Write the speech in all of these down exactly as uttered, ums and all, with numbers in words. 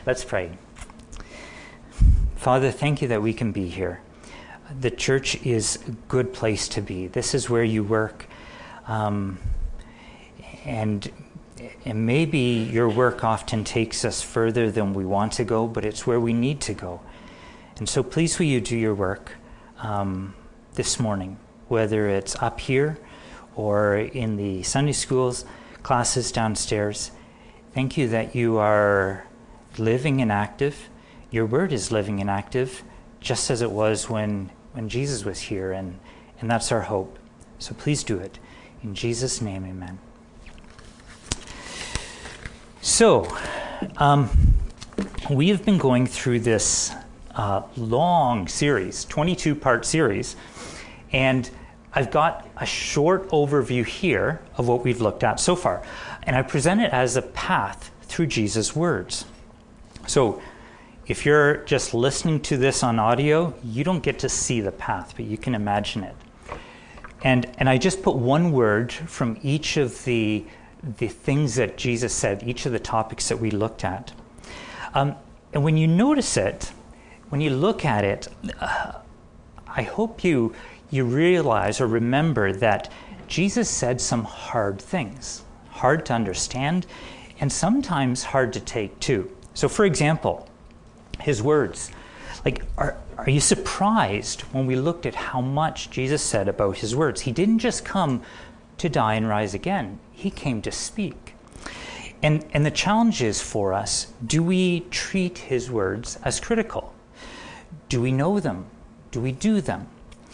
Let's pray. Father, thank you that we can be here. The church is a good place to be. This is where you work. Um, and, and maybe your work often takes us further than we want to go, but it's where we need to go. And so please will you do your work um, this morning, whether it's up here or in the Sunday schools, classes downstairs. Thank you that you are living and active. Your word is living and active, just as it was when, when Jesus was here, and, and that's our hope. So please do it. In Jesus' name, amen. So, um, we have been going through this uh, long series, twenty-two part series, and I've got a short overview here of what we've looked at so far, and I present it as a path through Jesus' words. So if you're just listening to this on audio, you don't get to see the path, but you can imagine it. And and I just put one word from each of the the things that Jesus said, each of the topics that we looked at. Um, and when you notice it, when you look at it, uh, I hope you you realize or remember that Jesus said some hard things, hard to understand, and sometimes hard to take too. So for example, his words, like, are, are you surprised when we looked at how much Jesus said about his words? He didn't just come to die and rise again. He came to speak. And, and the challenge is for us, do we treat his words as critical? Do we know them? Do we do them?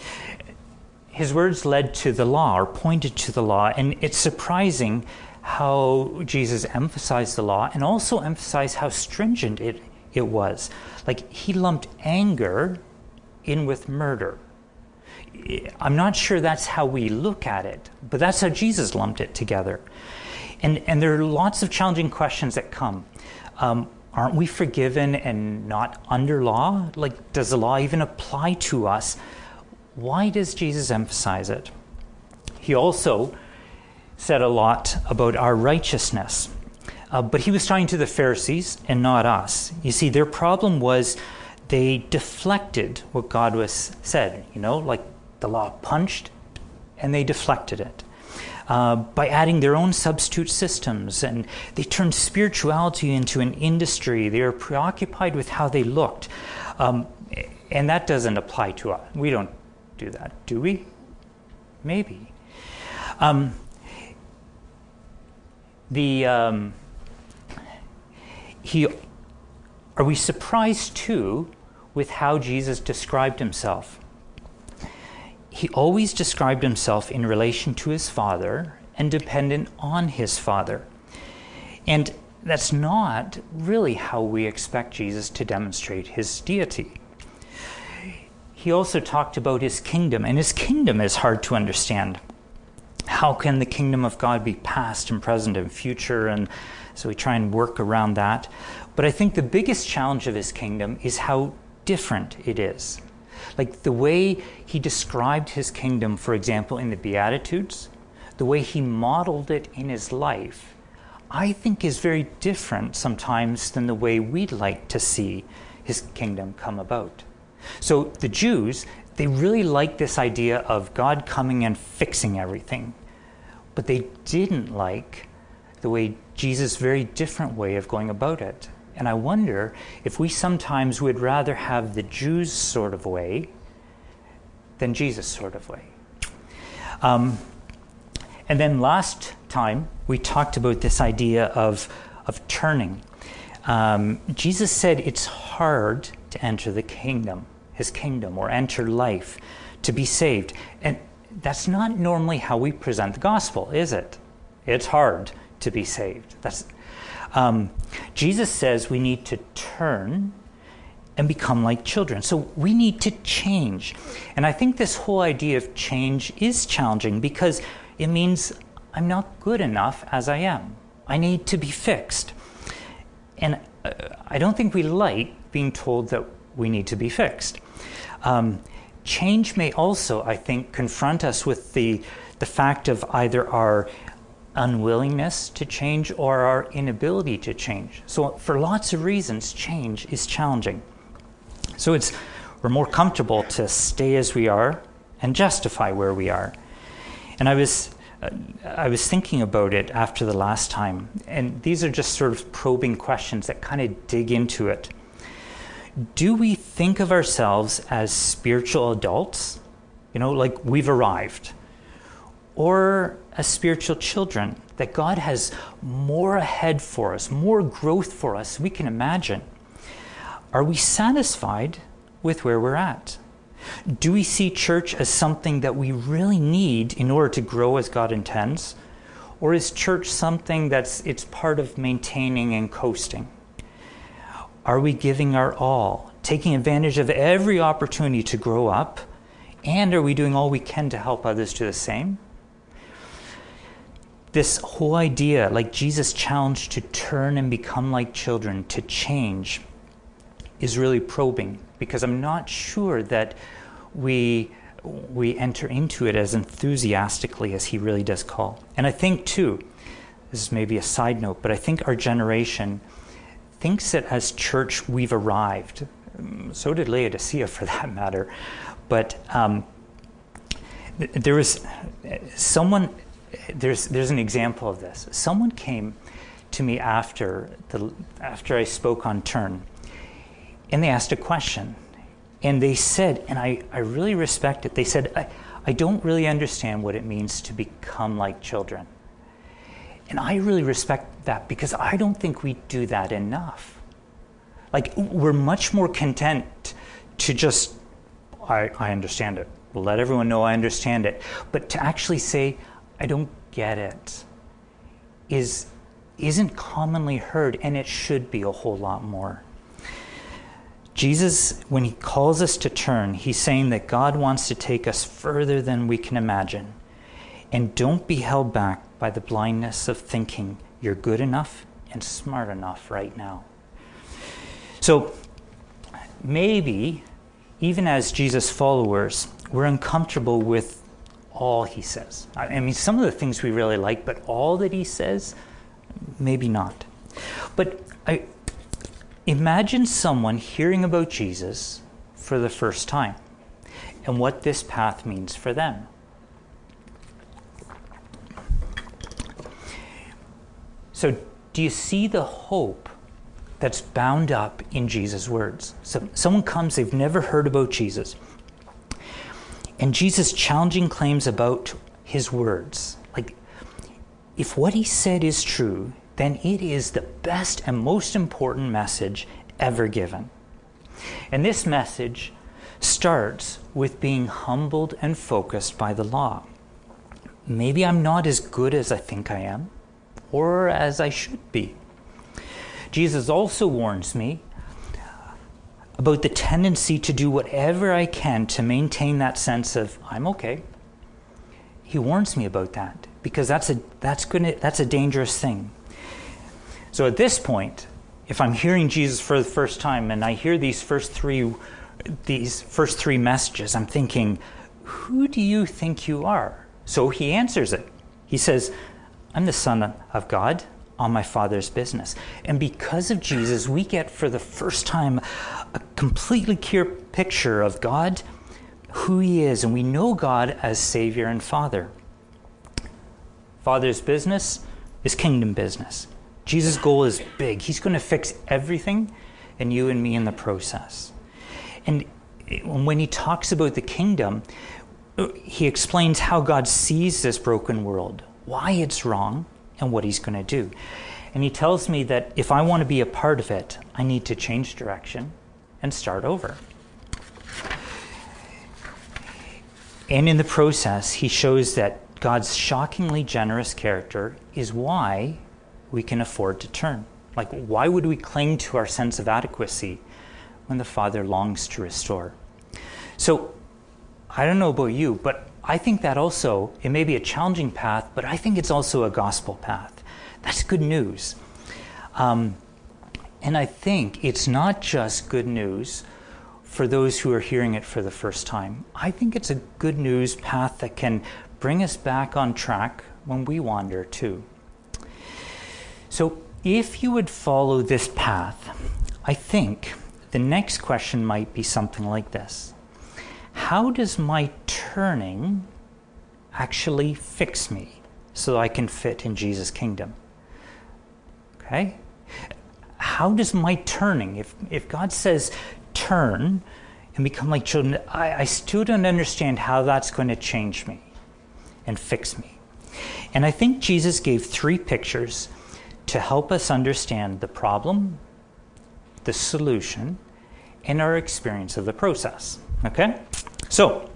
His words led to the law, or pointed to the law, and it's surprising how Jesus emphasized the law and also emphasized how stringent it, it was. Like, he lumped anger in with murder. I'm not sure that's how we look at it, but that's how Jesus lumped it together. And, and there are lots of challenging questions that come. Um, aren't we forgiven and not under law? Like, does the law even apply to us? Why does Jesus emphasize it? He also said a lot about our righteousness. Uh, but he was talking to the Pharisees and not us. You see, their problem was they deflected what God was said, you know, like the law punched, and they deflected it uh, by adding their own substitute systems, and they turned spirituality into an industry. They were preoccupied with how they looked. Um, and that doesn't apply to us. We don't do that, do we? Maybe. Um, The um, he are we surprised too with how Jesus described himself? He always described himself in relation to his Father and dependent on his Father. And that's not really how we expect Jesus to demonstrate his deity. He also talked about his kingdom, and his kingdom is hard to understand. How can the kingdom of God be past and present and future? And so we try and work around that. But I think the biggest challenge of his kingdom is how different it is. Like the way he described his kingdom, for example, in the Beatitudes, the way he modeled it in his life, I think is very different sometimes than the way we'd like to see his kingdom come about. So the Jews, they really liked this idea of God coming and fixing everything. But they didn't like the way Jesus' very different way of going about it. And I wonder if we sometimes would rather have the Jews' sort of way than Jesus' sort of way. Um, and then last time, we talked about this idea of, of turning. Um, Jesus said it's hard to enter the kingdom, his kingdom, or enter life, to be saved. And that's not normally how we present the gospel, is it? It's hard to be saved. That's um, Jesus says we need to turn and become like children. So we need to change. And I think this whole idea of change is challenging because it means I'm not good enough as I am. I need to be fixed. And uh, I don't think we like being told that we need to be fixed. Um, change may also, I think, confront us with the, the fact of either our unwillingness to change or our inability to change. So for lots of reasons, change is challenging. So it's we're more comfortable to stay as we are and justify where we are. And I was uh, I was thinking about it after the last time, and these are just sort of probing questions that kind of dig into it. Do we think of ourselves as spiritual adults? You know, like we've arrived. Or as spiritual children, that God has more ahead for us, more growth for us we can imagine. Are we satisfied with where we're at? Do we see church as something that we really need in order to grow as God intends? Or is church something that's it's part of maintaining and coasting? Are we giving our all, taking advantage of every opportunity to grow up? And are we doing all we can to help others do the same? This whole idea, like Jesus challenged to turn and become like children, to change, is really probing, because I'm not sure that we we enter into it as enthusiastically as he really does call. And I think too, this is maybe a side note, but I think our generation thinks that as church we've arrived. So did Laodicea for that matter. But um, th- there was someone, there's there's an example of this. Someone came to me after the after I spoke on Turn, and they asked a question. And they said, and I, I really respect it, they said, I, I don't really understand what it means to become like children. And I really respect that, because I don't think we do that enough. Like, we're much more content to just, I, I understand it. We'll let everyone know I understand it. But to actually say, I don't get it, is, isn't commonly heard, and it should be a whole lot more. Jesus, when he calls us to turn, he's saying that God wants to take us further than we can imagine. And don't be held back by the blindness of thinking you're good enough and smart enough right now. So maybe, even as Jesus followers, we're uncomfortable with all he says. I mean, some of the things we really like, but all that he says, maybe not. But I... Imagine someone hearing about Jesus for the first time and what this path means for them. So, do you see the hope that's bound up in Jesus' words? So, someone comes, they've never heard about Jesus, and Jesus' challenging claims about his words. Like, if what he said is true, then it is the best and most important message ever given. And this message starts with being humbled and focused by the law. Maybe I'm not as good as I think I am, or as I should be. Jesus also warns me about the tendency to do whatever I can to maintain that sense of, I'm okay. He warns me about that, because that's a that's gonna that's a dangerous thing. So at this point, if I'm hearing Jesus for the first time and I hear these first three these first three messages, I'm thinking, who do you think you are? So he answers it. He says, I'm the Son of God on my Father's business. And because of Jesus, we get for the first time a completely clear picture of God, who he is, and we know God as Savior and Father. Father's business is kingdom business. Jesus' goal is big. He's going to fix everything, and you and me in the process. And when he talks about the kingdom, he explains how God sees this broken world, why it's wrong, and what he's going to do. And he tells me that if I want to be a part of it, I need to change direction and start over. And in the process, he shows that God's shockingly generous character is why we can afford to turn. Like, why would we cling to our sense of adequacy when the Father longs to restore? So, I don't know about you, but I think that also, it may be a challenging path, but I think it's also a gospel path. That's good news. Um, and I think it's not just good news for those who are hearing it for the first time. I think it's a good news path that can bring us back on track when we wander too. So if you would follow this path, I think the next question might be something like this. How does my turning actually fix me so I can fit in Jesus' kingdom? Okay? How does my turning, if, if God says turn and become like children, I, I still don't understand how that's going to change me and fix me. And I think Jesus gave three pictures to help us understand the problem, the solution, and our experience of the process. Okay? So,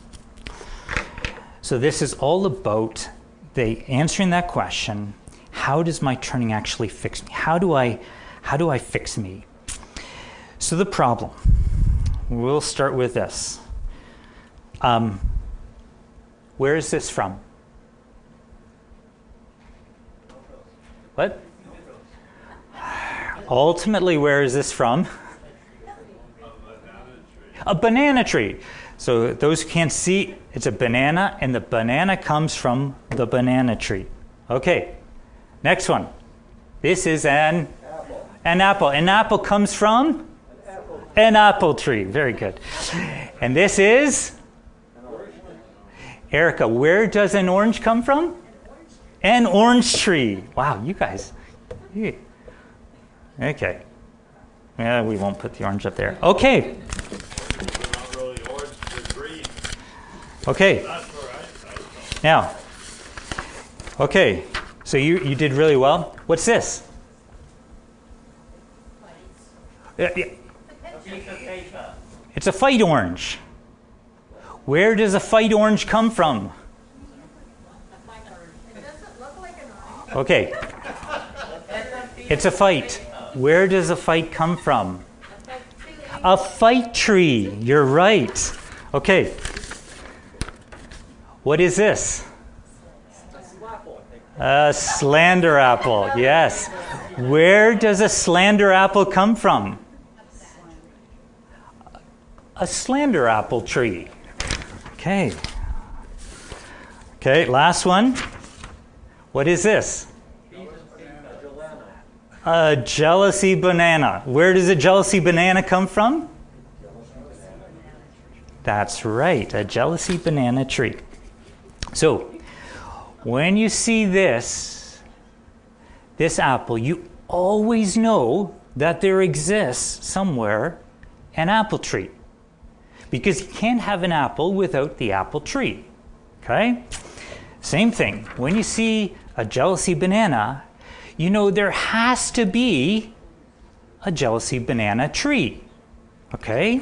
so this is all about the answering that question, how does my turning actually fix me? How do I how do I fix me? So the problem, we'll start with this. Um, where is this from? What? Ultimately, where is this from? A banana tree. So those who can't see, it's a banana, and the banana comes from the banana tree. Okay, next one. This is an apple. An apple. An apple comes from? An apple. An apple tree. Very good. And this is? Erica, where does an orange come from? An orange tree. Wow, you guys. Yeah. Okay. Yeah, we won't put the orange up there. Okay. Okay. Now, okay, so you, you did really well. What's this? Uh, yeah. It's a fight orange. Where does a fight orange come from? Okay. It's a fight. Where does a fight come from? A fight tree. You're right. Okay. What is this? A slander apple. Yes. Where does a slander apple come from? A slander apple tree. Okay. Okay, last one. What is this? A jealousy banana. Where does a jealousy banana come from? That's right, a jealousy banana tree. So, when you see this, this apple, you always know that there exists somewhere an apple tree. Because you can't have an apple without the apple tree. Okay? Same thing. When you see a jealousy banana, you know there has to be a jealousy banana tree. Okay?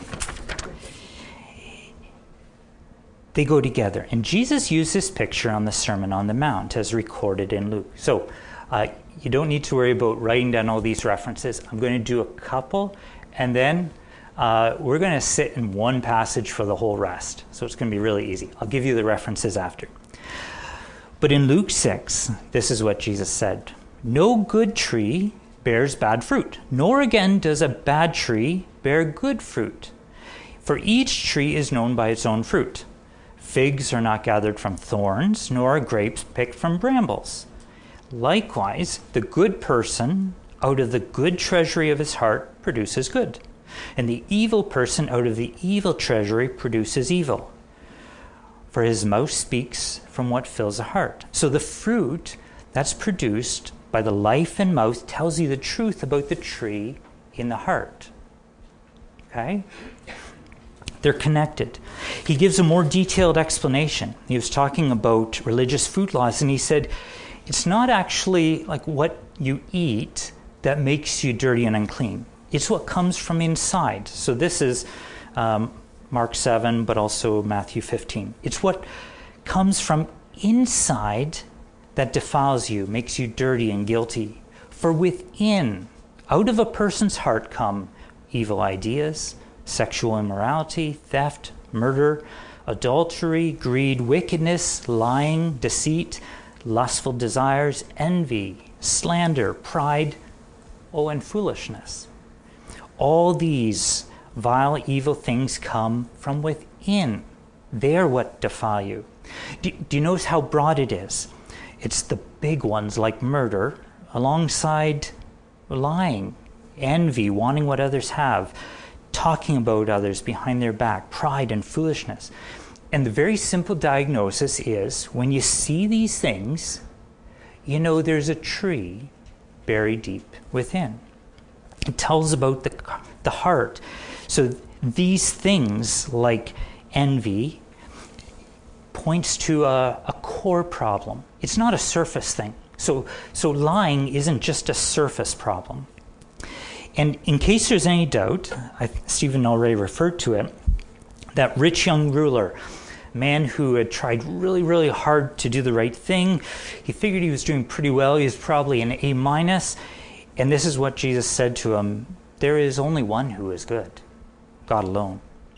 They go together. And Jesus used this picture on the Sermon on the Mount as recorded in Luke. So uh, you don't need to worry about writing down all these references. I'm going to do a couple, and then uh, we're going to sit in one passage for the whole rest. So it's going to be really easy. I'll give you the references after. But in Luke six, this is what Jesus said. No good tree bears bad fruit, nor again does a bad tree bear good fruit. For each tree is known by its own fruit. Figs are not gathered from thorns, nor are grapes picked from brambles. Likewise, the good person out of the good treasury of his heart produces good, and the evil person out of the evil treasury produces evil. For his mouth speaks from what fills the heart. So the fruit that's produced by the life and mouth tells you the truth about the tree in the heart. Okay? They're connected. He gives a more detailed explanation. He was talking about religious food laws, and he said, it's not actually like what you eat that makes you dirty and unclean. It's what comes from inside. So this is um, Mark seven, but also Matthew fifteen. It's what comes from inside that defiles you, makes you dirty and guilty. For within, out of a person's heart come evil ideas, sexual immorality, theft, murder, adultery, greed, wickedness, lying, deceit, lustful desires, envy, slander, pride, oh, and foolishness. All these vile, evil things come from within. They're what defile you. Do, do you notice how broad it is? It's the big ones like murder, alongside lying, envy, wanting what others have, talking about others behind their back, pride and foolishness. And the very simple diagnosis is, when you see these things, you know there's a tree buried deep within. It tells about the, the heart. So these things, like envy, points to a, a core problem. It's not a surface thing. So, so lying isn't just a surface problem. And in case there's any doubt, I, Stephen already referred to it, that rich young ruler, man who had tried really, really hard to do the right thing. He figured he was doing pretty well. He was probably an A minus. And this is what Jesus said to him: there is only one who is good, God alone.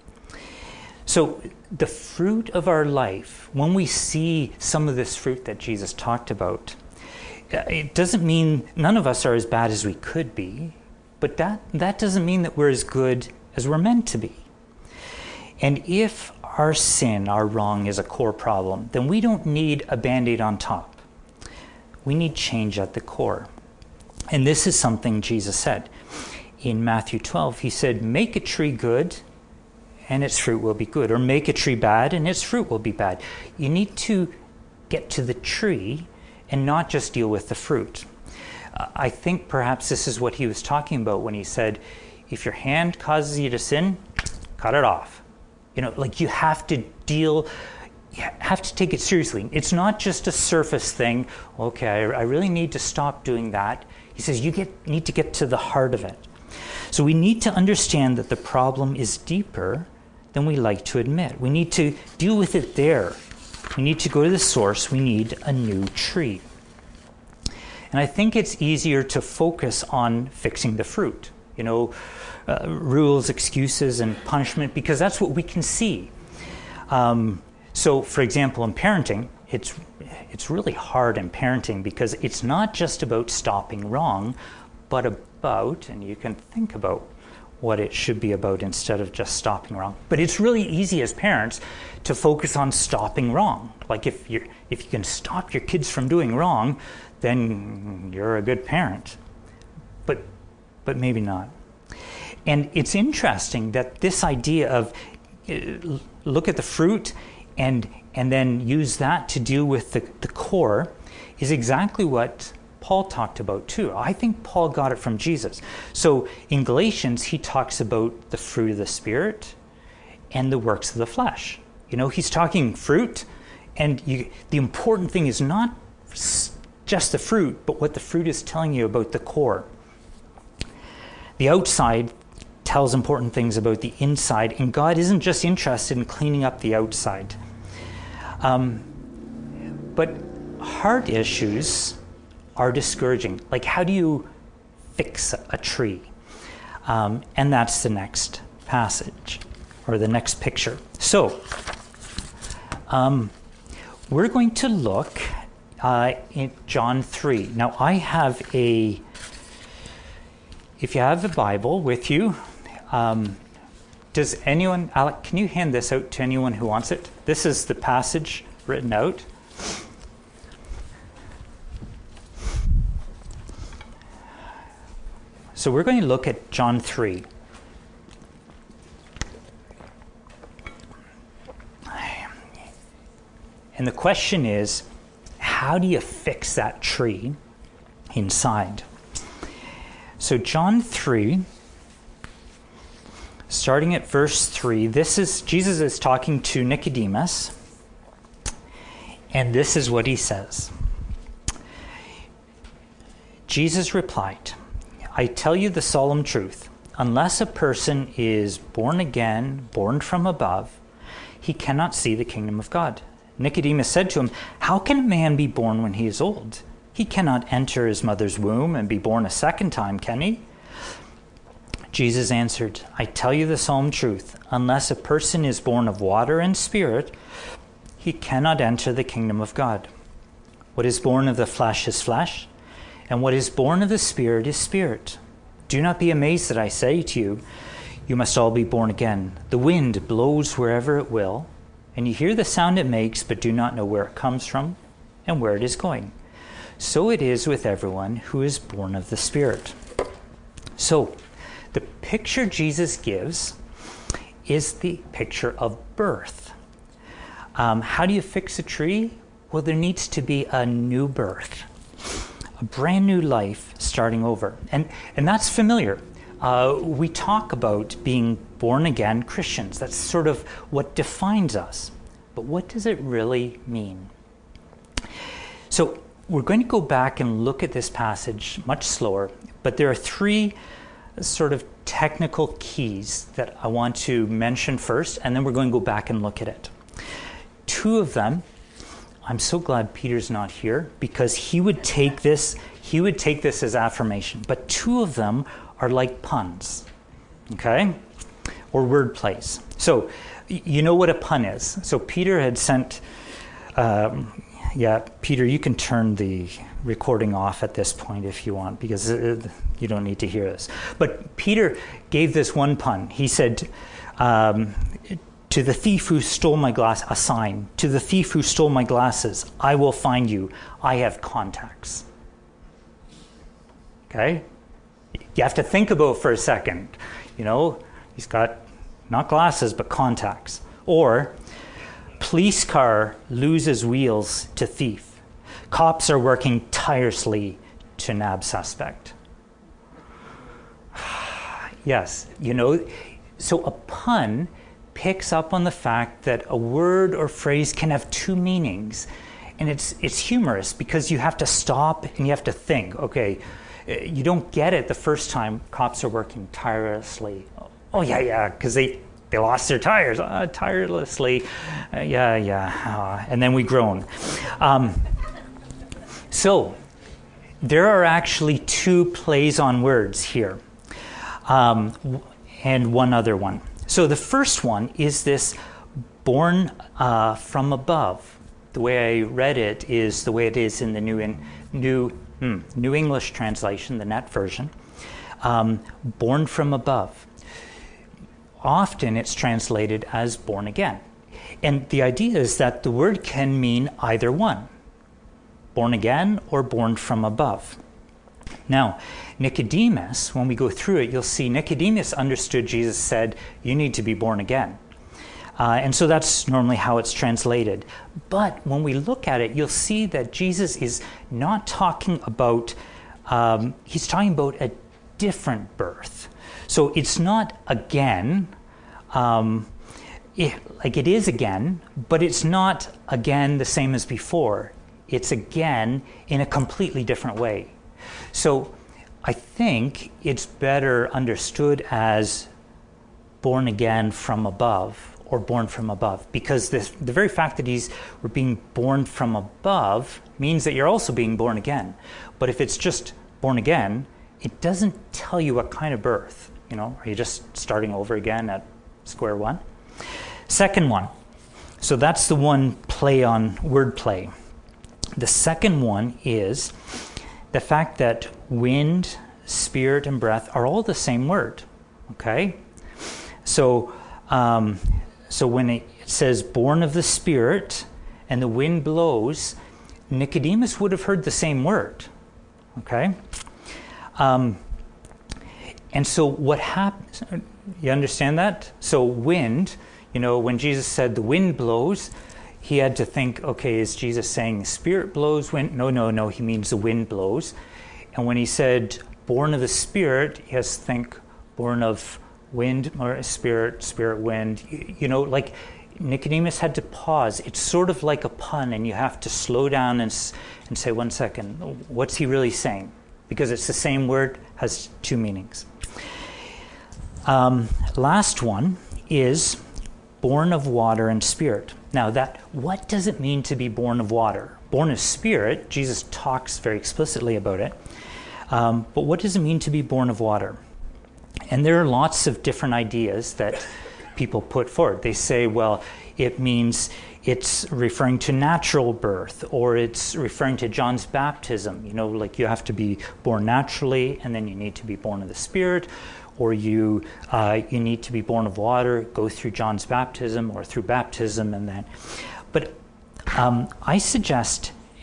So the fruit of our life, when we see some of this fruit that Jesus talked about, it doesn't mean none of us are as bad as we could be, but that, that doesn't mean that we're as good as we're meant to be. And if our sin, our wrong, is a core problem, then we don't need a Band-Aid on top. We need change at the core. And this is something Jesus said. In Matthew twelve, he said, make a tree good and its fruit will be good, or make a tree bad and its fruit will be bad. You need to get to the tree and not just deal with the fruit. Uh, I think perhaps this is what he was talking about when he said, if your hand causes you to sin, cut it off. You know, like you have to deal, you have to take it seriously. It's not just a surface thing. Okay, I, I really need to stop doing that. He says you get, need to get to the heart of it. So we need to understand that the problem is deeper than we like to admit. We need to deal with it there. We need to go to the source. We need a new tree. And I think it's easier to focus on fixing the fruit. You know, uh, rules, excuses, and punishment, because that's what we can see. Um, so, for example, in parenting, it's it's really hard in parenting because it's not just about stopping wrong, but about, and you can think about what it should be about instead of just stopping wrong. But it's really easy as parents to focus on stopping wrong. Like if you if you can stop your kids from doing wrong, then you're a good parent. But but maybe not. And it's interesting that this idea of uh, look at the fruit and and then use that to deal with the, the core is exactly what Paul talked about too. I think Paul got it from Jesus. So in Galatians, he talks about the fruit of the Spirit and the works of the flesh. You know, he's talking fruit, and you, the important thing is not just the fruit, but what the fruit is telling you about the core. The outside tells important things about the inside, and God isn't just interested in cleaning up the outside. Um, but heart issues are discouraging. Like, how do you fix a tree? Um, and that's the next passage, or the next picture. So, um, we're going to look uh, in John three. Now, I have a, if you have a Bible with you, um, does anyone, Alec, can you hand this out to anyone who wants it? This is the passage written out. So we're going to look at John three. And the question is, how do you fix that tree inside? So John three, starting at verse three, this is, Jesus is talking to Nicodemus, and this is what he says. Jesus replied, I tell you the solemn truth, unless a person is born again, born from above, he cannot see the kingdom of God. Nicodemus said to him, how can a man be born when he is old? He cannot enter his mother's womb and be born a second time, can he? Jesus answered, I tell you the solemn truth, unless a person is born of water and spirit, he cannot enter the kingdom of God. What is born of the flesh is flesh, and what is born of the Spirit is spirit. Do not be amazed that I say to you, you must all be born again. The wind blows wherever it will, and you hear the sound it makes, but do not know where it comes from and where it is going. So it is with everyone who is born of the Spirit. So the picture Jesus gives is the picture of birth. Um, how do you fix a tree? Well, there needs to be a new birth, a brand new life starting over. And, and that's familiar. Uh, we talk about being born again Christians. That's sort of what defines us. But what does it really mean? So we're going to go back and look at this passage much slower, but there are three sort of technical keys that I want to mention first, and then we're going to go back and look at it. Two of them, I'm so glad Peter's not here, because he would take this, he would take this as affirmation. But two of them are like puns, okay? Or word plays. So you know what a pun is. So Peter had sent, um, yeah, Peter, you can turn the recording off at this point if you want, because it, you don't need to hear this. But Peter gave this one pun. He said, um, to the thief who stole my glass, a sign. To the thief who stole my glasses, I will find you. I have contacts. Okay? You have to think about it for a second. You know, he's got not glasses, but contacts. Or, police car loses wheels to thief. Cops are working tirelessly to nab suspect. Yes, you know, so a pun picks up on the fact that a word or phrase can have two meanings. And it's it's humorous because you have to stop and you have to think, okay, you don't get it the first time. Cops are working tirelessly. Oh, yeah, yeah, because they, they lost their tires. Uh, tirelessly. Uh, yeah, yeah. Uh, and then we groan. Um, so there are actually two plays on words here. Um, and one other one. So the first one is this born uh, from above. The way I read it is the way it is in the New in, New hmm, New English translation, the N E T version. Um, born from above. Often it's translated as born again. And the idea is that the word can mean either one. Born again or born from above. Now, Nicodemus, when we go through it, you'll see Nicodemus understood Jesus said, you need to be born again. Uh, and so that's normally how it's translated. But when we look at it, you'll see that Jesus is not talking about, um, he's talking about a different birth. So it's not again, um, it, like it is again, but it's not again the same as before. It's again in a completely different way. So I think it's better understood as born again from above, or born from above, because this, the very fact that he's we're being born from above means that you're also being born again. But if it's just born again, it doesn't tell you what kind of birth. You know, are you just starting over again at square one? Second one. So that's the one play on word play. The second one is the fact that wind, spirit, and breath are all the same word. Okay? So, um, so when it says born of the Spirit and the wind blows, Nicodemus would have heard the same word. Okay? Um, and so what happens, you understand that? So wind, you know, when Jesus said the wind blows, he had to think, okay, is Jesus saying the Spirit blows wind? No, no, no, he means the wind blows. And when he said born of the Spirit, he has to think born of wind or spirit, spirit, wind. You, you know, like Nicodemus had to pause. It's sort of like a pun, and you have to slow down and, and say, one second, what's he really saying? Because it's the same word, has two meanings. Um, last one is born of water and spirit. Now, that what does it mean to be born of water? Born of spirit, Jesus talks very explicitly about it. Um, but what does it mean to be born of water? And there are lots of different ideas that people put forward. They say, well, it means it's referring to natural birth, or it's referring to John's baptism. You know, like you have to be born naturally, and then you need to be born of the Spirit, or you uh, you need to be born of water, go through John's baptism, or through baptism, and then. But um, I suggest,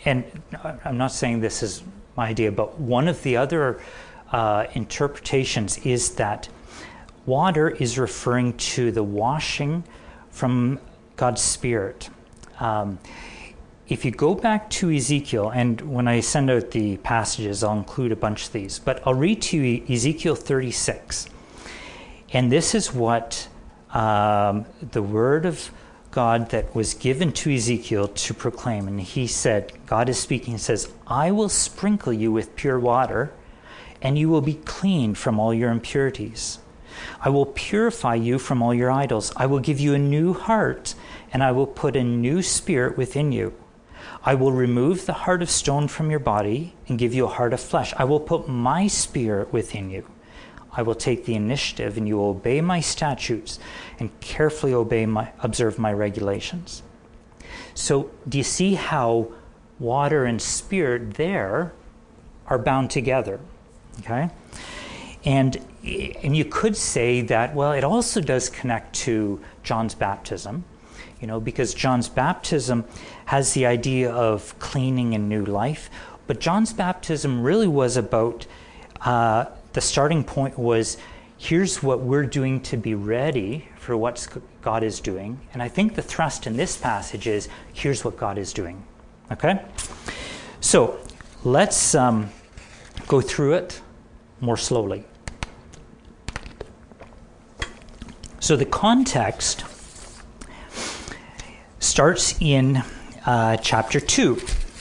and I'm not saying this is my idea, but one of the other uh, interpretations is that water is referring to the washing from God's Spirit. Um, if you go back to Ezekiel, and when I send out the passages, I'll include a bunch of these, but I'll read to you Ezekiel thirty-six. And this is what um, the word of God that was given to Ezekiel to proclaim. And he said, God is speaking, says, I will sprinkle you with pure water, and you will be clean from all your impurities. I will purify you from all your idols. I will give you a new heart, and I will put a new spirit within you. I will remove the heart of stone from your body and give you a heart of flesh. I will put my spirit within you. I will take the initiative, and you will obey my statutes and carefully obey my, observe my regulations. So do you see how water and spirit there are bound together? Okay? And, and you could say that, well, it also does connect to John's baptism, you know, because John's baptism has the idea of cleaning and new life. But John's baptism really was about... Uh, The starting point was, here's what we're doing to be ready for what God is doing. And I think the thrust in this passage is, here's what God is doing. Okay? So let's um, go through it more slowly. So the context starts in uh, chapter two.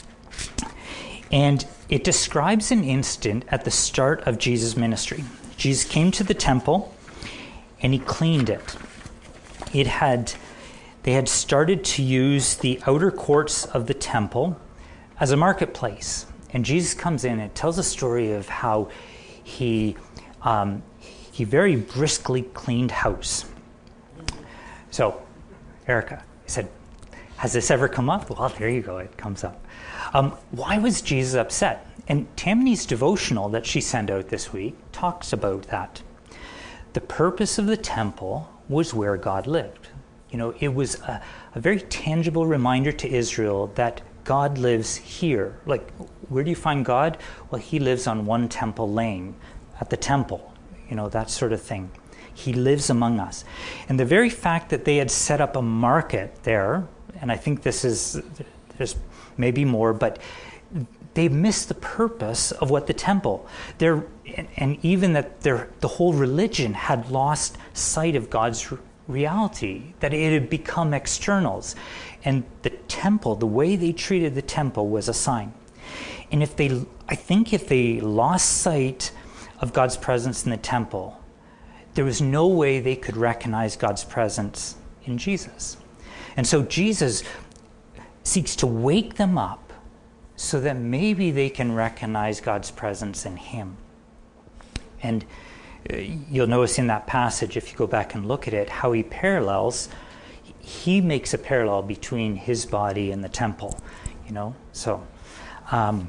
And it describes an instant at the start of Jesus' ministry. Jesus came to the temple and he cleaned it. It had, they had started to use the outer courts of the temple as a marketplace. And Jesus comes in and tells a story of how he, um, he very briskly cleaned house. So, Erica, I said, has this ever come up? Well, there you go, it comes up. Um, why was Jesus upset? And Tammany's devotional that she sent out this week talks about that. The purpose of the temple was where God lived. You know, it was a, a very tangible reminder to Israel that God lives here. Like, where do you find God? Well, he lives on one temple lane at the temple, you know, that sort of thing. He lives among us. And the very fact that they had set up a market there, and I think this is, there's maybe more, but they missed the purpose of what the temple, there, and, and even that their, the whole religion had lost sight of God's reality, that it had become externals. And the temple, the way they treated the temple was a sign. And if they, I think if they lost sight of God's presence in the temple, there was no way they could recognize God's presence in Jesus. And so Jesus seeks to wake them up so that maybe they can recognize God's presence in him. And you'll notice in that passage, if you go back and look at it, how he parallels, he makes a parallel between his body and the temple, you know. So um,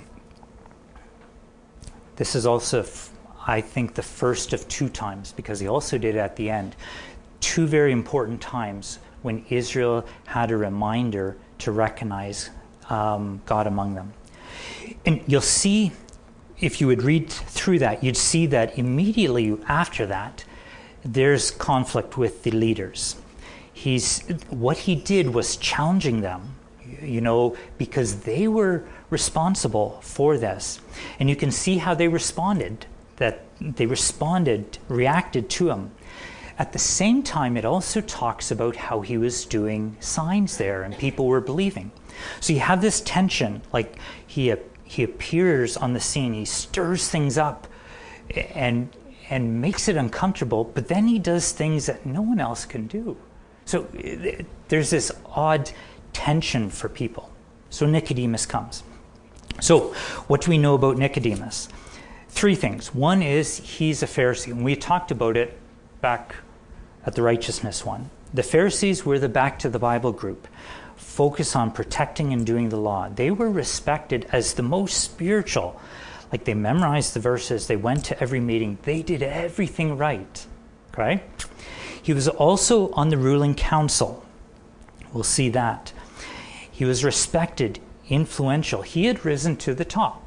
this is also, I think, the first of two times, because he also did it at the end, two very important times when Israel had a reminder to recognize um, God among them. And you'll see, if you would read through that, you'd see that immediately after that, there's conflict with the leaders. He's, what he did was challenging them, you know, because they were responsible for this. And you can see how they responded, that they responded, reacted to him. At the same time, it also talks about how he was doing signs there and people were believing. So you have this tension, like he he appears on the scene, he stirs things up and and makes it uncomfortable, but then he does things that no one else can do. So there's this odd tension for people. So Nicodemus comes. So what do we know about Nicodemus? Three things. One is he's a Pharisee, and we talked about it back at the righteousness one. The Pharisees were the back to the Bible group, focus on protecting and doing the law. They were respected as the most spiritual. Like, they memorized the verses, they went to every meeting, they did everything right. Okay? He was also on the ruling council. We'll see that. He was respected. influential. He had risen to the top.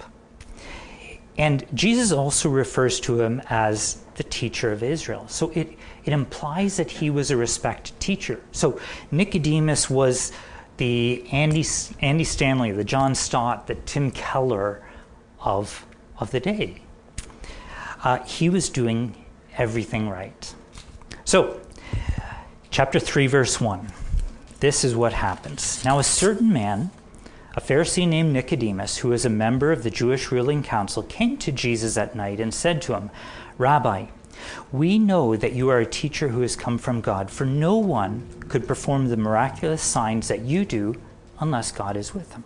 And Jesus also refers to him as the teacher of Israel. So it, it implies that he was a respected teacher. So Nicodemus was the Andy, Andy Stanley, the John Stott, the Tim Keller of, of the day. Uh, he was doing everything right. So, chapter three, verse one. This is what happens. Now a certain man, a Pharisee named Nicodemus, who was a member of the Jewish ruling council, came to Jesus at night and said to him, Rabbi, we know that you are a teacher who has come from God, for no one could perform the miraculous signs that you do unless God is with him.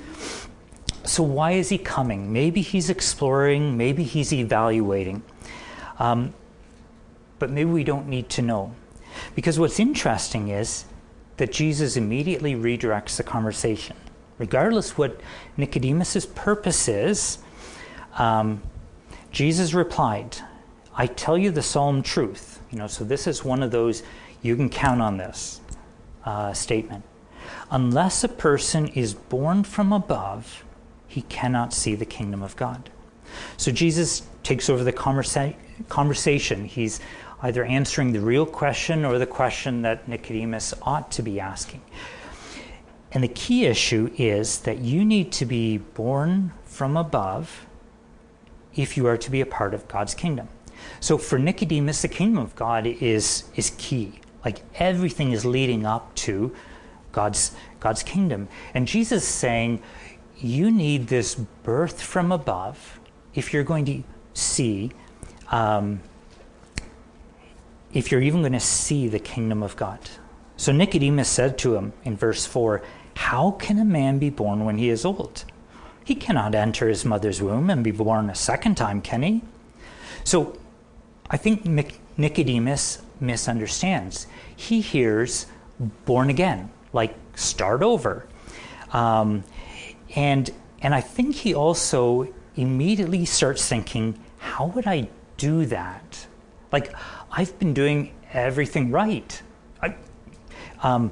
So why is he coming? Maybe he's exploring, maybe he's evaluating. Um, but maybe we don't need to know. Because what's interesting is that Jesus immediately redirects the conversation. Regardless what Nicodemus's purpose is, um, Jesus replied, I tell you the solemn truth. You know, so this is one of those, you can count on this uh, statement. Unless a person is born from above, he cannot see the kingdom of God. So Jesus takes over the conversa- conversation. He's either answering the real question or the question that Nicodemus ought to be asking. And the key issue is that you need to be born from above if you are to be a part of God's kingdom. So for Nicodemus, the kingdom of God is, is key. Like everything is leading up to God's, God's kingdom. And Jesus is saying, you need this birth from above if you're going to see, um, if you're even going to see the kingdom of God. So Nicodemus said to him in verse four, how can a man be born when he is old? He cannot enter his mother's womb and be born a second time, can he? So I think Nicodemus misunderstands. He hears born again, like start over. Um, and, and I think he also immediately starts thinking, how would I do that? Like, I've been doing everything right. I, um,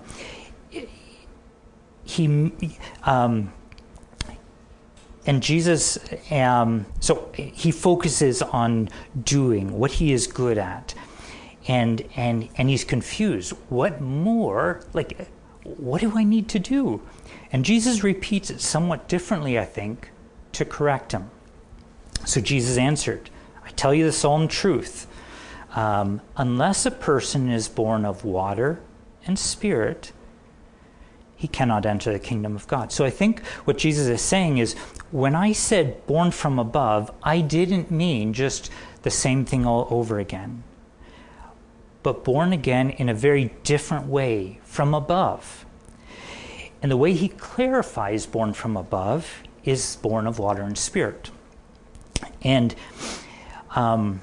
he, um, and Jesus, um, so he focuses on doing what he is good at, and and and he's confused. What more? Like, what do I need to do? And Jesus repeats it somewhat differently, I think, to correct him. So Jesus answered, I tell you the solemn truth. Um, unless a person is born of water and spirit, he cannot enter the kingdom of God. So I think what Jesus is saying is, when I said born from above, I didn't mean just the same thing all over again, but born again in a very different way, from above. And the way he clarifies born from above is born of water and spirit. And um,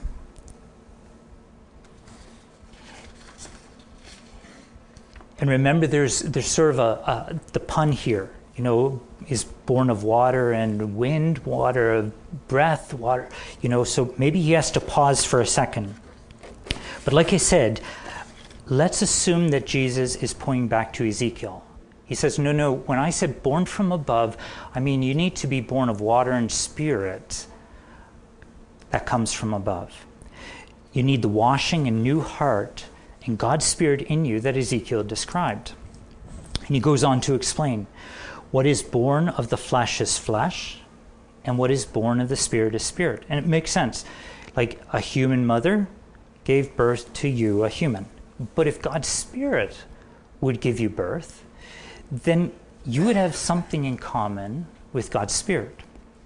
and remember, there's there's sort of a, a the pun here, you know, is born of water and wind, water, breath, water, you know, so maybe he has to pause for a second. But like I said, let's assume that Jesus is pointing back to Ezekiel. He says, no, no, when I said born from above, I mean you need to be born of water and spirit that comes from above. You need the washing and new heart and God's Spirit in you that Ezekiel described. And he goes on to explain, what is born of the flesh is flesh, and what is born of the Spirit is spirit. And it makes sense. Like a human mother gave birth to you, a human. But if God's Spirit would give you birth, then you would have something in common with God's Spirit.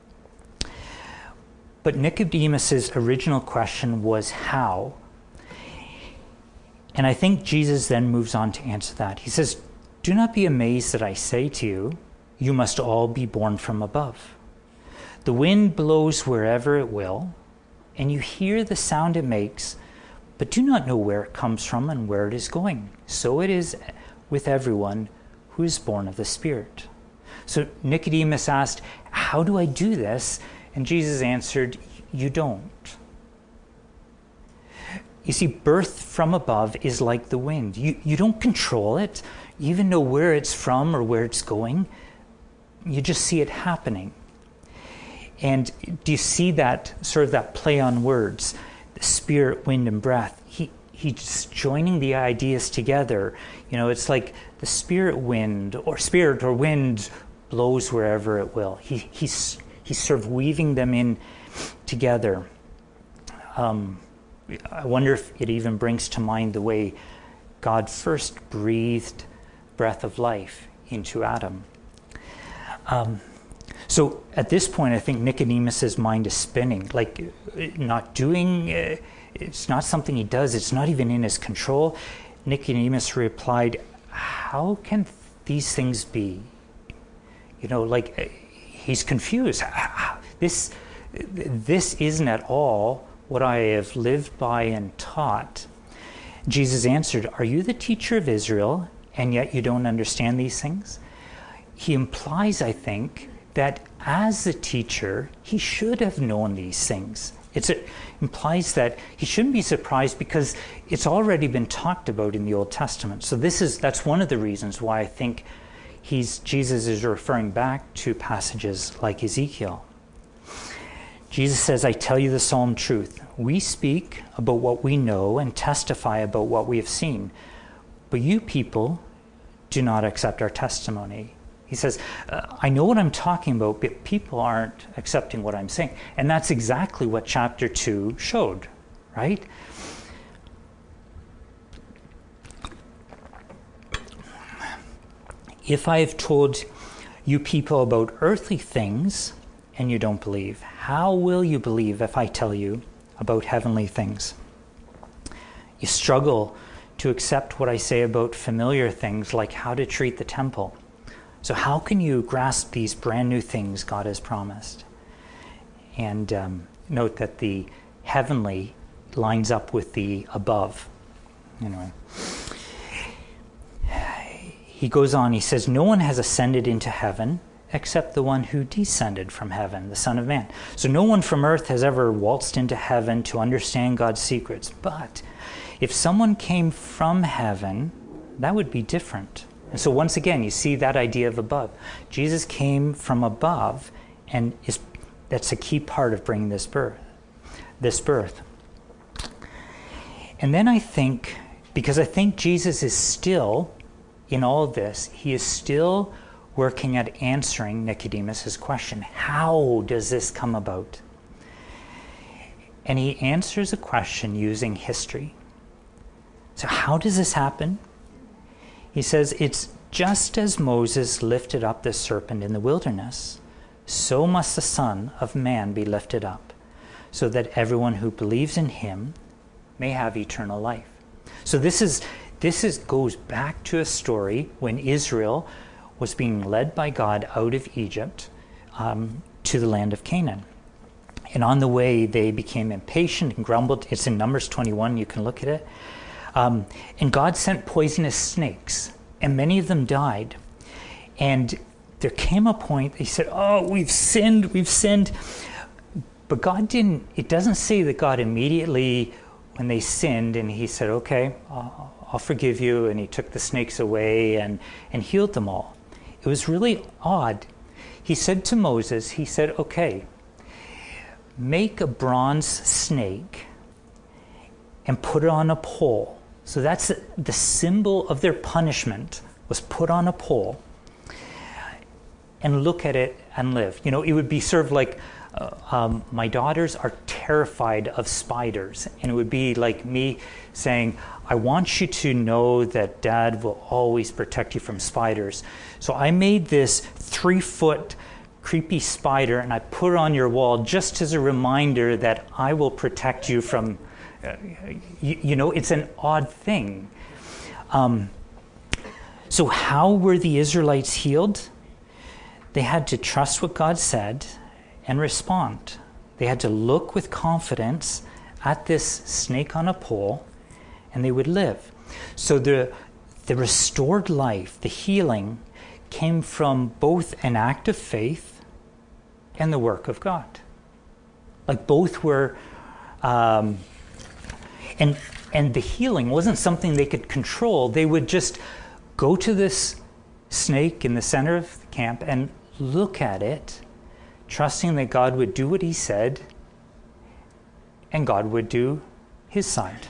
But Nicodemus's original question was how? And I think Jesus then moves on to answer that. He says, do not be amazed that I say to you, you must all be born from above. The wind blows wherever it will, and you hear the sound it makes, but do not know where it comes from and where it is going. So it is with everyone who is born of the Spirit. So Nicodemus asked, how do I do this? And Jesus answered, you don't. You see, birth from above is like the wind. You, you don't control it. You even know where it's from or where it's going. you just see it happening. And do you see that sort of that play on words, the spirit, wind, and breath? He he's joining the ideas together. You know, it's like the spirit wind or spirit or wind blows wherever it will. He he's he's sort of weaving them in together. Um, I wonder if it even brings to mind the way God first breathed breath of life into Adam. Um, So at this point, I think Nicodemus's mind is spinning, like not doing, uh, it's not something he does, it's not even in his control. Nicodemus replied, how can these things be? You know, like uh, he's confused. This, this isn't at all what I have lived by and taught. Jesus answered, are you the teacher of Israel, and yet you don't understand these things? He implies, I think, that as a teacher, he should have known these things. It's, it implies that he shouldn't be surprised because it's already been talked about in the Old Testament. So this is that's one of the reasons why I think he's Jesus is referring back to passages like Ezekiel. Jesus says, I tell you the solemn truth. We speak about what we know and testify about what we have seen, but you people do not accept our testimony. He says, uh, I know what I'm talking about, but people aren't accepting what I'm saying. And that's exactly what chapter two showed, right? If I have told you people about earthly things and you don't believe, how will you believe if I tell you about heavenly things? You struggle to accept what I say about familiar things like how to treat the temple. So how can you grasp these brand new things God has promised? And um, note that the heavenly lines up with the above. Anyway. He goes on, he says, no one has ascended into heaven except the one who descended from heaven, the Son of Man. So no one from earth has ever waltzed into heaven to understand God's secrets. But if someone came from heaven, that would be different. And so once again, you see that idea of above. Jesus came from above, and is, that's a key part of bringing this birth. This birth. And then I think, because I think Jesus is still, in all of this, he is still working at answering Nicodemus' question. How does this come about? And he answers a question using history. So how does this happen? He says, it's just as Moses lifted up the serpent in the wilderness, so must the Son of Man be lifted up, so that everyone who believes in him may have eternal life. So this is this is goes back to a story when Israel was being led by God out of Egypt um, to the land of Canaan. And on the way, they became impatient and grumbled. It's in Numbers twenty-one, you can look at it. Um, and God sent poisonous snakes, and many of them died. And there came a point, he said, oh, we've sinned, we've sinned. But God didn't, it doesn't say that God immediately, when they sinned, and he said, okay, I'll, I'll forgive you, and he took the snakes away and, and healed them all. It was really odd. He said to Moses, he said, okay, make a bronze snake and put it on a pole. So that's the symbol of their punishment, was put on a pole, and look at it and live. You know, it would be sort of like, uh, um, my daughters are terrified of spiders. And it would be like me saying, I want you to know that Dad will always protect you from spiders. So I made this three foot creepy spider and I put it on your wall just as a reminder that I will protect you from, uh, you, you know, it's an odd thing. Um, so how were the Israelites healed? They had to trust what God said and respond. They had to look with confidence at this snake on a pole, and they would live. So the, the restored life, the healing, came from both an act of faith and the work of God. Like both were, um, and and the healing wasn't something they could control. They would just go to this snake in the center of the camp and look at it, trusting that God would do what he said, and God would do his side.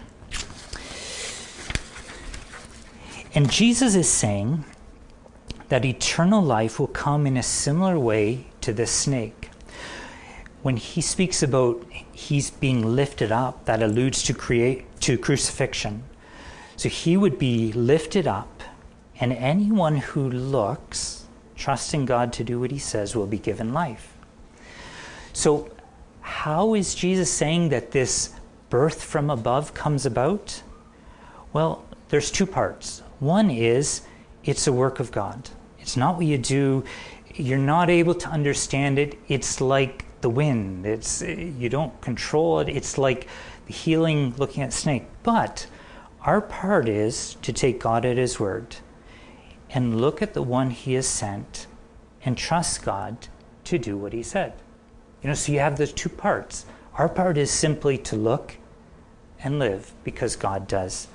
And Jesus is saying that eternal life will come in a similar way to this snake. When he speaks about he's being lifted up, that alludes to create to crucifixion. So he would be lifted up, and anyone who looks, trusting God to do what he says, will be given life. So how is Jesus saying that this birth from above comes about? Well, there's two parts. One is it's a work of God. It's not what you do. You're not able to understand it. It's like the wind. It's you don't control it. It's like the healing looking at snake. But our part is to take God at his word and look at the one he has sent and trust God to do what he said. You know, so you have those two parts. Our part is simply to look and live because God does.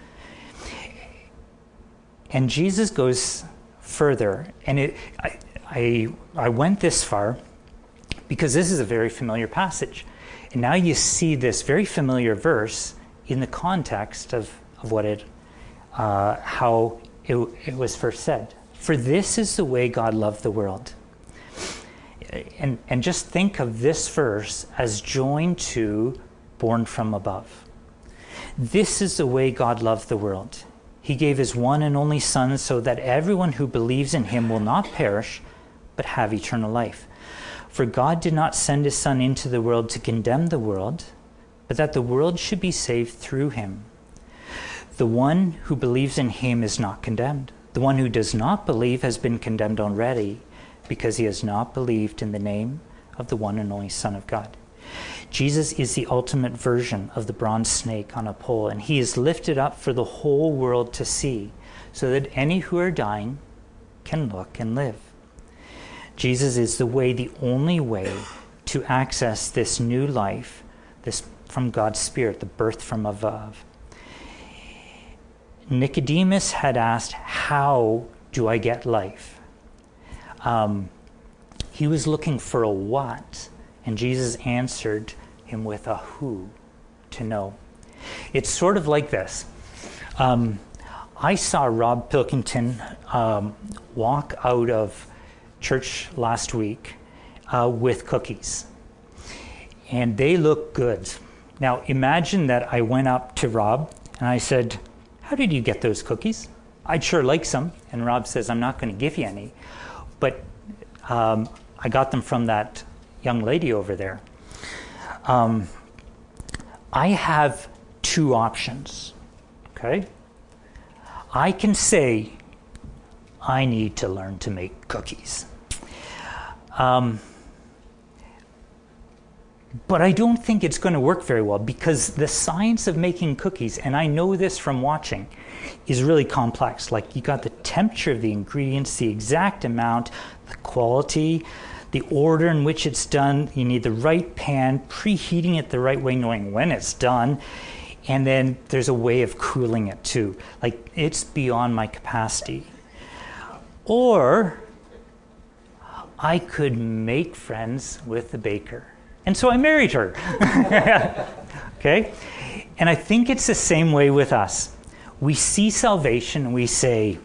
And Jesus goes further, and it, I, I, I went this far because this is a very familiar passage. And now you see this very familiar verse in the context of, of what it, uh, how it, it was first said. For this is the way God loved the world. And, and just think of this verse as joined to born from above. This is the way God loved the world. He gave his one and only Son so that everyone who believes in him will not perish, but have eternal life. For God did not send his Son into the world to condemn the world, but that the world should be saved through him. The one who believes in him is not condemned. The one who does not believe has been condemned already, because he has not believed in the name of the one and only Son of God. Jesus is the ultimate version of the bronze snake on a pole, and he is lifted up for the whole world to see, so that any who are dying can look and live. Jesus is the way, the only way to access this new life, this from God's Spirit, the birth from above. Nicodemus had asked, how do I get life? Um, he was looking for a what, and Jesus answered him with a who, to know. It's sort of like this. Um, I saw Rob Pilkington um, walk out of church last week uh, with cookies, and they look good. Now imagine that I went up to Rob and I said, how did you get those cookies? I'd sure like some. And Rob says, I'm not going to give you any. But um, I got them from that young lady over there. Um, I have two options, okay? I can say, I need to learn to make cookies. Um, but I don't think it's going to work very well, because the science of making cookies, and I know this from watching, is really complex. Like, you got the temperature of the ingredients, the exact amount, the quality, the order in which it's done. You need the right pan, preheating it the right way, knowing when it's done. And then there's a way of cooling it too. Like, it's beyond my capacity. Or I could make friends with the baker. And so I married her. Okay? And I think it's the same way with us. We see salvation and we say,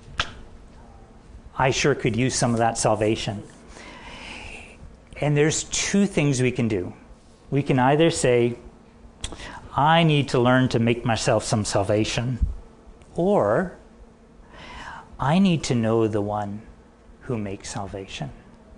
I sure could use some of that salvation. And there's two things we can do. We can either say, I need to learn to make myself some salvation, or I need to know the one who makes salvation.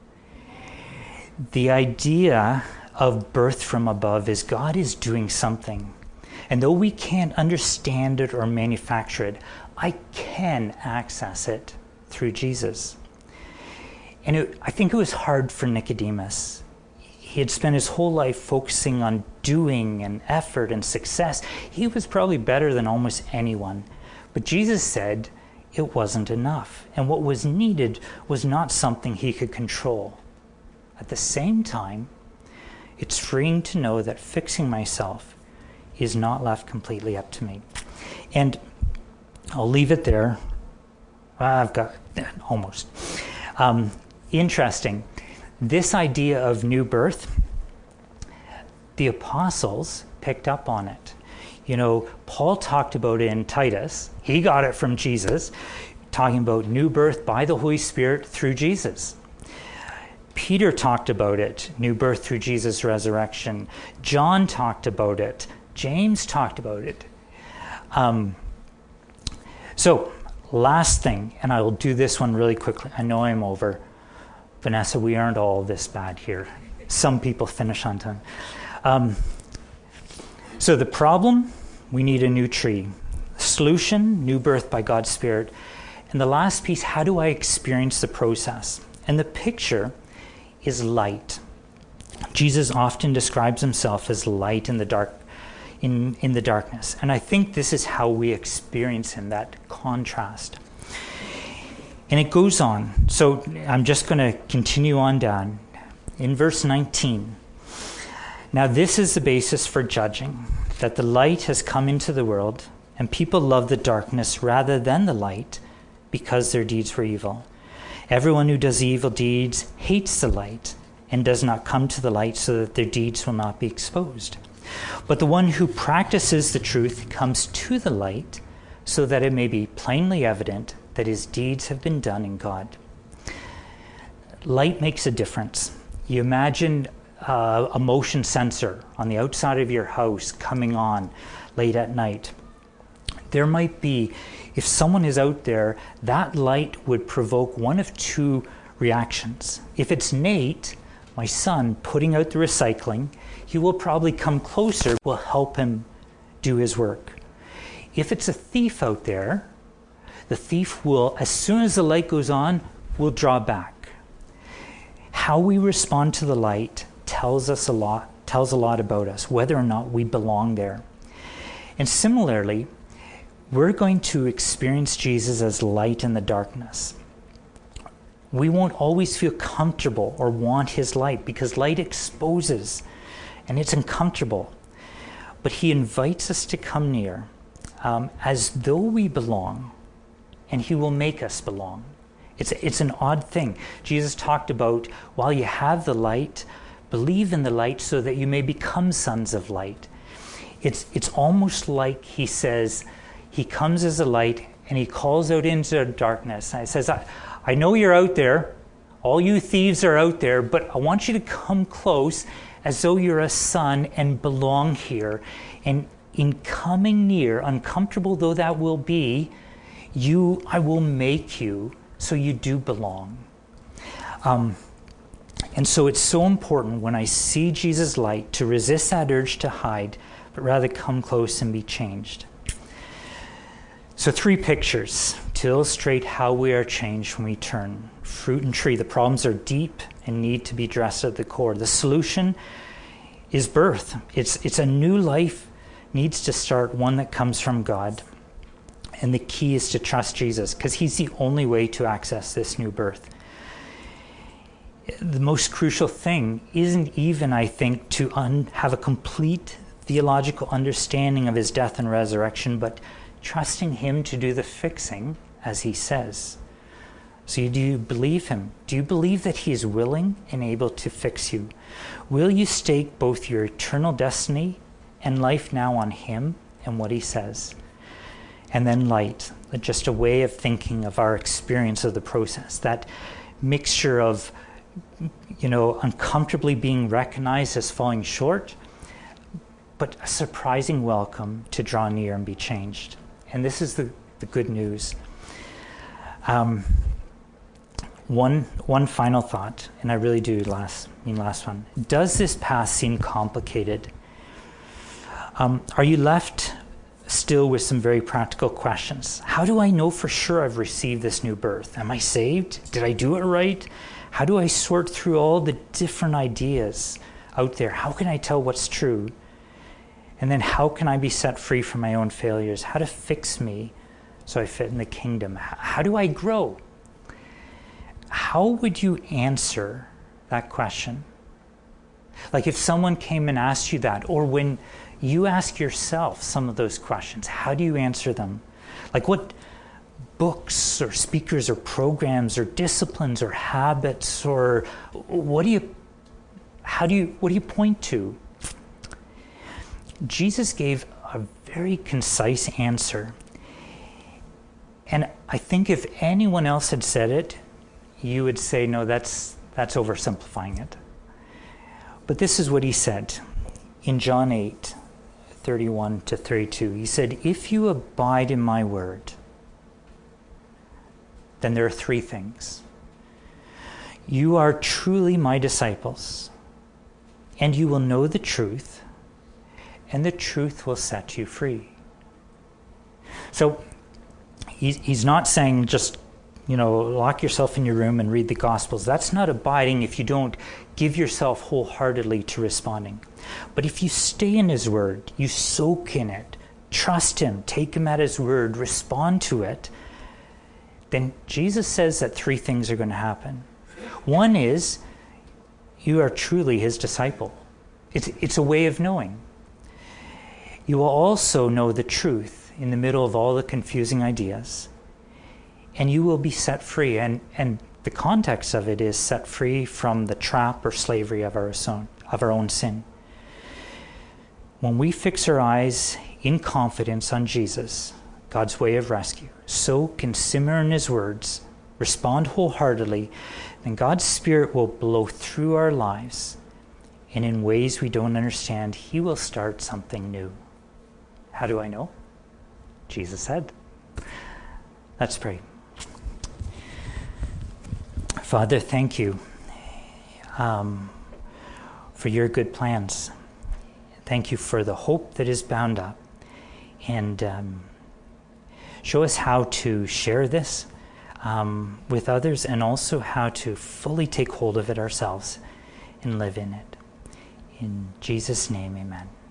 The idea of birth from above is God is doing something. And though we can't understand it or manufacture it, I can access it through Jesus. And it, I think it was hard for Nicodemus. He had spent his whole life focusing on doing and effort and success. He was probably better than almost anyone. But Jesus said it wasn't enough. And what was needed was not something he could control. At the same time, it's freeing to know that fixing myself is not left completely up to me. And I'll leave it there. I've got almost. Um, interesting. This idea of new birth, the apostles picked up on it. You know, Paul talked about it in Titus. He got it from Jesus, talking about new birth by the Holy Spirit through Jesus. Peter talked about it, new birth through Jesus' resurrection. John talked about it. James talked about it. Um, so, last thing, and I will do this one really quickly. I know I'm over. Vanessa, we aren't all this bad here. Some people finish on time. Um, so the problem, we need a new tree. Solution, new birth by God's Spirit. And the last piece, how do I experience the process? And the picture is light. Jesus often describes himself as light in the dark, in, in the darkness. And I think this is how we experience him, that contrast. And it goes on. So I'm just going to continue on down. In verse nineteen, now this is the basis for judging, that the light has come into the world, and people love the darkness rather than the light, because their deeds were evil. Everyone who does evil deeds hates the light, and does not come to the light so that their deeds will not be exposed. But the one who practices the truth comes to the light, so that it may be plainly evident that his deeds have been done in God. Light makes a difference. You imagine uh, a motion sensor on the outside of your house coming on late at night. There might be, if someone is out there, that light would provoke one of two reactions. If it's Nate, my son, putting out the recycling, he will probably come closer, will help him do his work. If it's a thief out there, the thief will, as soon as the light goes on, will draw back. How we respond to the light tells us a lot, tells a lot about us, whether or not we belong there. And similarly, we're going to experience Jesus as light in the darkness. We won't always feel comfortable or want his light, because light exposes and it's uncomfortable. But he invites us to come near um, as though we belong, and he will make us belong. It's, it's an odd thing. Jesus talked about, while you have the light, believe in the light so that you may become sons of light. It's, it's almost like he says, he comes as a light and he calls out into the darkness. And he says, I, I know you're out there. All you thieves are out there, but I want you to come close as though you're a son and belong here. And in coming near, uncomfortable though that will be, you, I will make you so you do belong. Um, and so it's so important when I see Jesus' light to resist that urge to hide, but rather come close and be changed. So three pictures to illustrate how we are changed when we turn. Fruit and tree. The problems are deep and need to be addressed at the core. The solution is birth. It's, it's a new life needs to start, one that comes from God. And the key is to trust Jesus, because he's the only way to access this new birth. The most crucial thing isn't even, I think, to un- have a complete theological understanding of his death and resurrection, but trusting him to do the fixing, as he says. So do you believe him? Do you believe that he is willing and able to fix you? Will you stake both your eternal destiny and life now on him and what he says? And then light, just a way of thinking of our experience of the process. That mixture of, you know, uncomfortably being recognized as falling short, but a surprising welcome to draw near and be changed. And this is the, the good news. Um, one one final thought, and I really do last mean last one. Does this path seem complicated? Um, are you left still with some very practical questions? How do I know for sure I've received this new birth? Am I saved? Did I do it right? How do I sort through all the different ideas out there? How can I tell what's true? And then how can I be set free from my own failures? How to fix me so I fit in the kingdom? How do I grow? How would you answer that question? Like if someone came and asked you that, or when you ask yourself some of those questions, how do you answer them? Like what books or speakers or programs or disciplines or habits, or what do you, how do you, what do you point to? Jesus gave a very concise answer. And I think if anyone else had said it, you would say, no, that's that's oversimplifying it. But this is what he said in John eight, thirty-one to thirty-two. He said, if you abide in my word, then there are three things. You are truly my disciples, and you will know the truth, and the truth will set you free. So he's, he's not saying just, you know, lock yourself in your room and read the Gospels. That's not abiding if you don't give yourself wholeheartedly to responding. But if you stay in his word, you soak in it, trust him, take him at his word, respond to it, then Jesus says that three things are going to happen. One is, you are truly his disciple. It's, it's a way of knowing. You will also know the truth in the middle of all the confusing ideas. And you will be set free. And, and the context of it is set free from the trap or slavery of our own, of our own sin. When we fix our eyes in confidence on Jesus, God's way of rescue, soak and simmer in his words, respond wholeheartedly, then God's Spirit will blow through our lives, and in ways we don't understand, he will start something new. How do I know? Jesus said. Let's pray. Father, thank you um, for your good plans. Thank you for the hope that is bound up. And um, show us how to share this um, with others, and also how to fully take hold of it ourselves and live in it. In Jesus' name, amen.